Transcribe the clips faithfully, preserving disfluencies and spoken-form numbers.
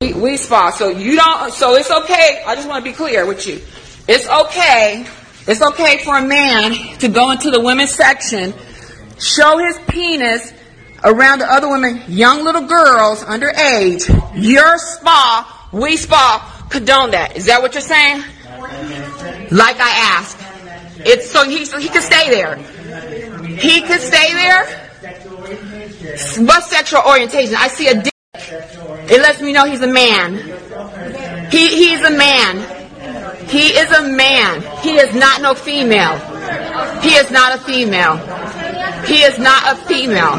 We, we spa. So you don't. So it's okay. I just want to be clear with you. It's okay. It's okay for a man to go into the women's section, show his penis around the other women, young little girls underage. Your spa, we spa, condone that. Is that what you're saying? Like I asked. It's so he so he can stay there. He could stay there. What sexual orientation? I see a dick. It lets me know he's a man. He he's a man. He is a man. He is not no female. He is not a female. He is not a female.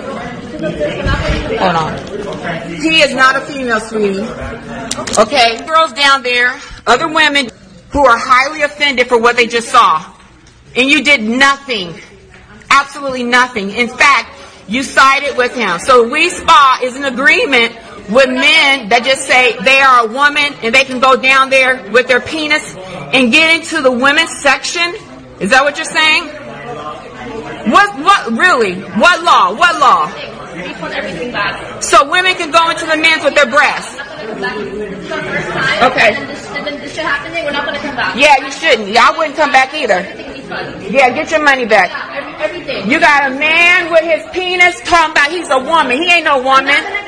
Hold on. He is not a female, sweetie. Okay? Girls down there, other women who are highly offended for what they just saw. And you did nothing. Absolutely nothing. In fact, you sided with him. So We Spa is in agreement with men that just say they are a woman and they can go down there with their penis and get into the women's section. Is that what you're saying? What, what, really? What law? What law? So women can go into the men's with their breasts. Okay. And then this should happen there. We're not going to come back. Yeah, you shouldn't. Yeah, I wouldn't come back either. Yeah, get your money back. Everything. You got a man with his penis talking about he's a woman. He ain't no woman.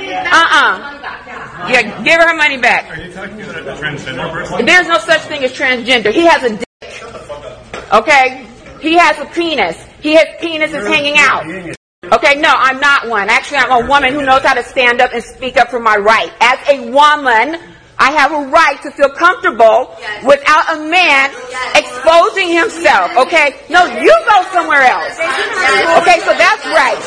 Uh-uh. Yeah, give her her money back. Are you talking about a transgender person? There's no such thing as transgender. He has a dick. Okay? He has a penis. He his penis is hanging out. Okay, no, I'm not one. Actually, I'm a woman who knows how to stand up and speak up for my right. As a woman, I have a right to feel comfortable yes. without a man yes. exposing himself, okay? No, you go somewhere else. Okay, so that's right.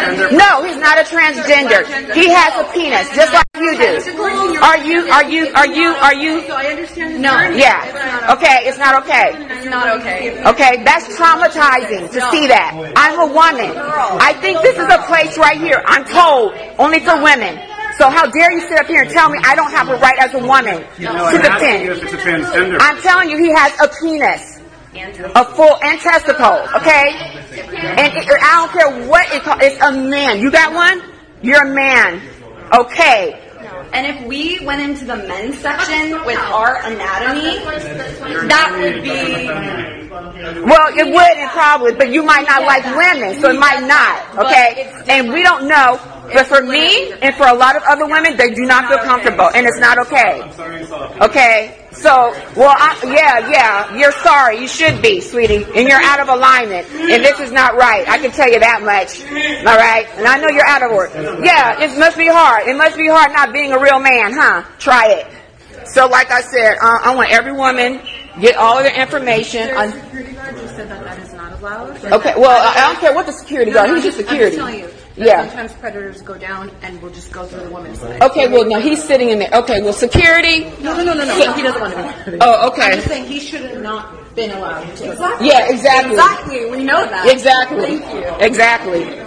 No, he's not a transgender. He has a penis, just like you do. Are you, are you, are you, are you? So I understand. No. Yeah. Okay, it's not okay. It's not okay. Okay, that's traumatizing to see that. I'm a woman. I think this is a place right here, I'm told, only for women. So how dare you sit up here and tell me I don't have a right as a woman no, to defend? If it's a transgender. I'm telling you, he has a penis, a full and testicles. Okay, and it, I don't care what it called. It's a man. You got one? You're a man. Okay. And if we went into the men's section with our anatomy, that would be... Well, it would and probably, but you might not like women, so it might not, okay? And we don't know, but for me and for a lot of other women, they do not feel comfortable, and it's not okay. Okay? So, well, I, yeah, yeah, you're sorry. You should be, sweetie, and you're out of alignment, and this is not right. I can tell you that much, all right? And I know you're out of order. Yeah, it must be hard. It must be hard not being a real man, huh? Try it. So, like I said, uh, I want every woman get all of their information. There's a security guard just said that that is not allowed. Okay, well, I don't care what the security guard. He's just security. I'm just telling you. Yeah. Sometimes predators go down and we'll just go through the women's side. Okay, well, no, he's sitting in there. Okay, well, security. No, no, no, no, no. He doesn't want to be. Oh, okay. I'm just saying he should have not been allowed to. Exactly. Yeah, exactly. Exactly. We know that. Exactly. Thank you. Exactly.